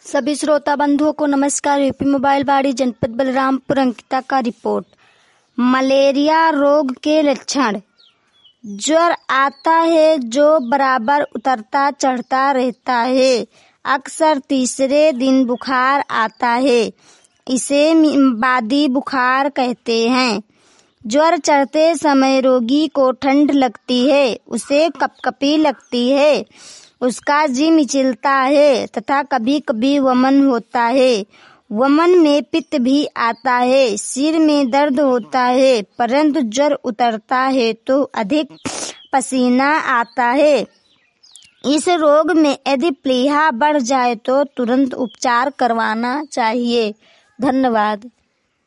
सभी श्रोता बंधुओं को नमस्कार। यूपी मोबाइल बाड़ी जनपद बलरामपुर अंकिता का रिपोर्ट। मलेरिया रोग के लक्षण। ज्वर आता है जो बराबर उतरता चढ़ता रहता है। अक्सर तीसरे दिन बुखार आता है। इसे बादी बुखार कहते हैं। ज्वर चढ़ते समय रोगी को ठंड लगती है, उसे कपकपी लगती है, उसका जी मिचलता है तथा कभी कभी वमन होता है। वमन में पित्त भी आता है। सिर में दर्द होता है, परंतु ज्वर उतरता है तो अधिक पसीना आता है। इस रोग में यदि प्लीहा बढ़ जाए तो तुरंत उपचार करवाना चाहिए। धन्यवाद।